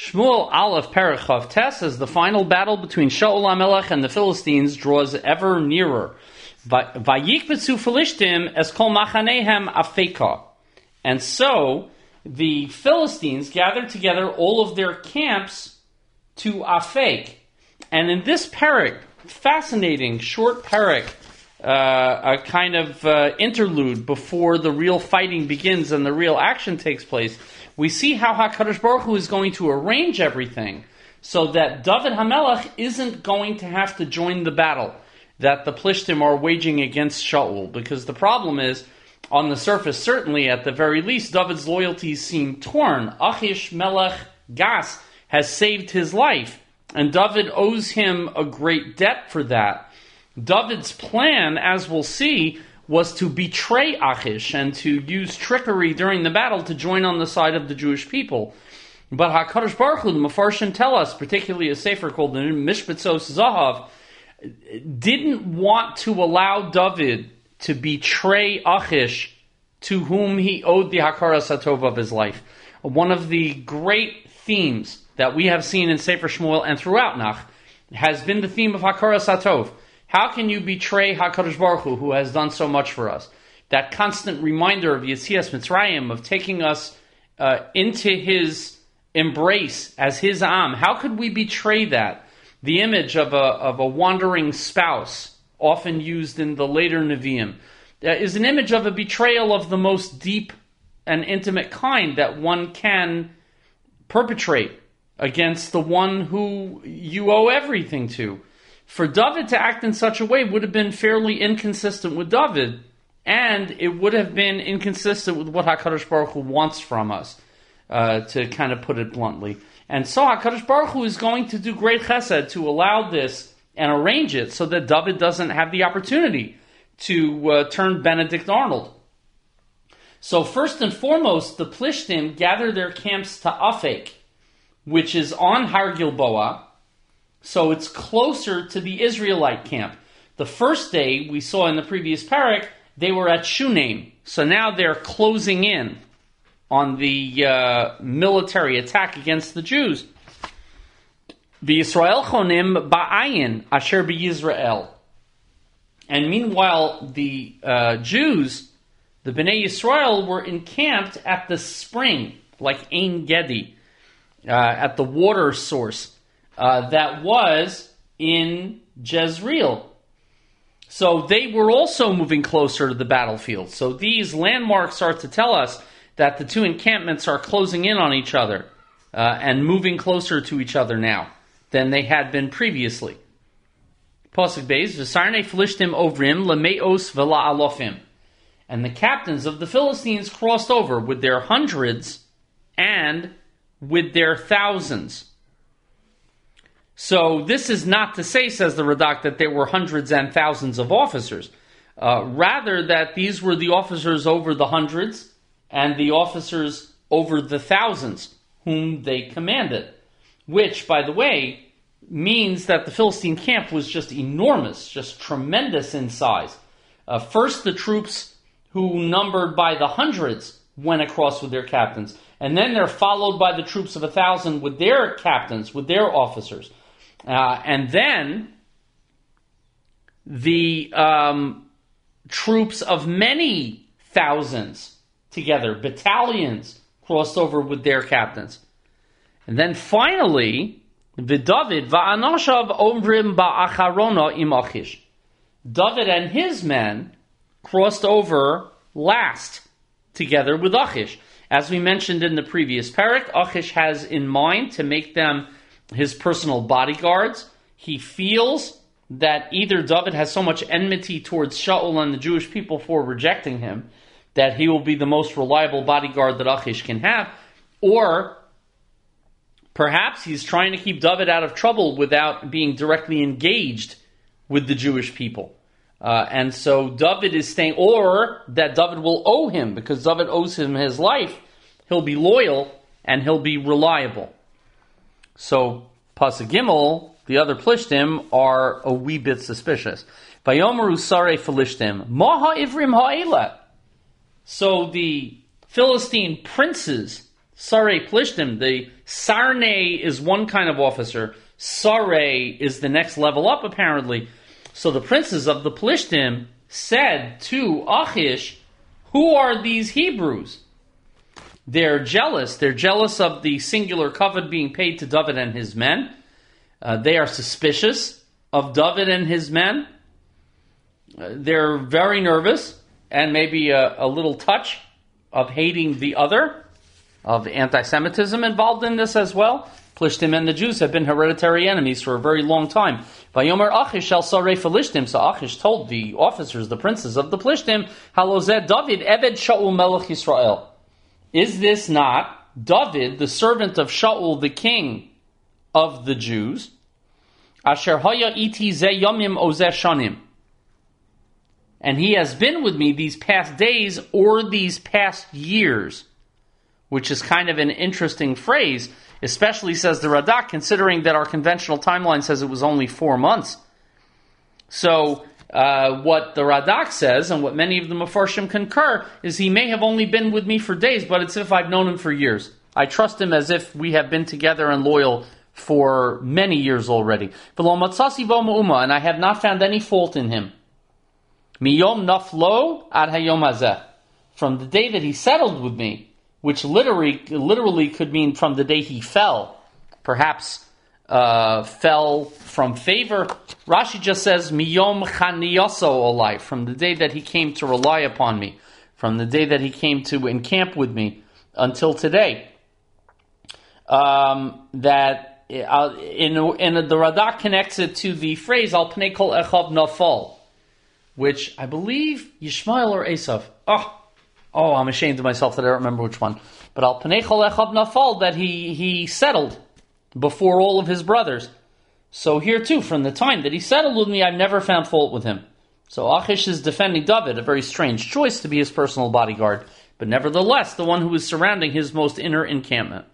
Shmuel Aleph Perichav Tes, as the final battle between Shaul HaMelech and the Philistines draws ever nearer. Vayikbetzu Philishtim es kol machanehem afeka. And so the Philistines gathered together all of their camps to Afek. And in this parak, fascinating short parak, a kind of interlude before the real fighting begins and the real action takes place, we see how HaKadosh Baruch Hu is going to arrange everything so that David HaMelech isn't going to have to join the battle that the Plishtim are waging against Shaul. Because the problem is, on the surface, certainly at the very least, David's loyalties seem torn. Achish Melech Gas has saved his life, and David owes him a great debt for that. David's plan, as we'll see, was to betray Achish and to use trickery during the battle to join on the side of the Jewish people. But HaKadosh Baruch Hu, the Mefarshim tell us, particularly a sefer called the Mishpatzos Zahav, didn't want to allow David to betray Achish, to whom he owed the Hakaras HaTov of his life. One of the great themes that we have seen in Sefer Shmuel and throughout Nach has been the theme of Hakaras HaTov. How can you betray HaKadosh Baruch Hu, who has done so much for us? That constant reminder of Yetzias Mitzrayim, of taking us into his embrace as his Am. How could we betray that? The image of a wandering spouse, often used in the later Nevi'im, is an image of a betrayal of the most deep and intimate kind that one can perpetrate against the one who you owe everything to. For David to act in such a way would have been fairly inconsistent with David, and it would have been inconsistent with what HaKadosh Baruch Hu wants from us, to kind of put it bluntly. And so HaKadosh Baruch Hu is going to do great chesed to allow this and arrange it so that David doesn't have the opportunity to turn Benedict Arnold. So first and foremost, the Plishtim gather their camps to Afek, which is on Har Gilboa, so it's closer to the Israelite camp. The first day, we saw in the previous parak, they were at Shunem, so now they're closing in on the military attack against the Jews. V'Yisrael chonim ba'ayin asher b'Yisrael. And meanwhile, the Jews, the Bnei Yisrael, were encamped at the spring, like Ein Gedi, at the water source that was in Jezreel. So they were also moving closer to the battlefield. So these landmarks are to tell us that the two encampments are closing in on each other and moving closer to each other now than they had been previously. Pasuk Beis, V'sarnei Philishtim ovrim lemeos v'la'alofim. And the captains of the Philistines crossed over with their hundreds and with their thousands. So this is not to say, says the Radak, that there were hundreds and thousands of officers. Rather that these were the officers over the hundreds and the officers over the thousands whom they commanded. Which, by the way, means that the Philistine camp was just enormous, just tremendous in size. First, the troops who numbered by the hundreds went across with their captains. And then they're followed by the troops of 1,000 with their captains, with their officers. And then the troops of many thousands together, battalions, crossed over with their captains. And then finally, V'David va'anashav omrim ba'acharona im Achish. David and his men crossed over last together with Achish. As we mentioned in the previous parak, Achish has in mind to make them his personal bodyguards. He feels that either David has so much enmity towards Shaul and the Jewish people for rejecting him that he will be the most reliable bodyguard that Achish can have, or perhaps he's trying to keep David out of trouble without being directly engaged with the Jewish people. And so David is staying, or that David will owe him, because David owes him his life. He'll be loyal and he'll be reliable. So Pasuk Gimel, the other Plishtim, are a wee bit suspicious. Vayomeru Sarei Philishtim, Ma ha'ivrim ha'ela. So the Philistine princes Sarei Plishtim. The Sarnei is one kind of officer. Sarei is the next level up, apparently. So the princes of the Plishtim said to Achish, who are these Hebrews? They're jealous. They're jealous of the singular kavod being paid to David and his men. They are suspicious of David and his men. They're very nervous, and maybe a little touch of hating the other, of anti-Semitism involved in this as well. Plishtim and the Jews have been hereditary enemies for a very long time. Vayomer Achish el Sarei Philishtim. So Achish told the officers, the princes of the Plishtim, Halozeh David Eved Shaul Melech Yisrael. Is this not David, the servant of Shaul, the king of the Jews? Asher haya iti ze yomim o ze shanim. And he has been with me these past days or these past years, which is kind of an interesting phrase, especially, says the Radak, considering that our conventional timeline says it was only 4 months. So, what the Radak says, and what many of the Mefarshim concur, is he may have only been with me for days, but it's as if I've known him for years. I trust him as if we have been together and loyal for many years already. And I have not found any fault in him. Miyom naflo ad hayom hazeh. From the day that he settled with me, which literally could mean from the day he fell, perhaps fell from favor. Rashi just says, Miyom chaniyaso olai, from the day that he came to rely upon me, from the day that he came to encamp with me until today. That in the Radak connects it to the phrase Al Pnei Kol Echav Nafal, which I believe Yishmael or Esav. Oh, I'm ashamed of myself that I don't remember which one. But Al Pnei Kol Echav Nafal, that he settled before all of his brothers. So here too, from the time that he settled with me, I've never found fault with him. So Achish is defending David, a very strange choice to be his personal bodyguard, but nevertheless the one who is surrounding his most inner encampment.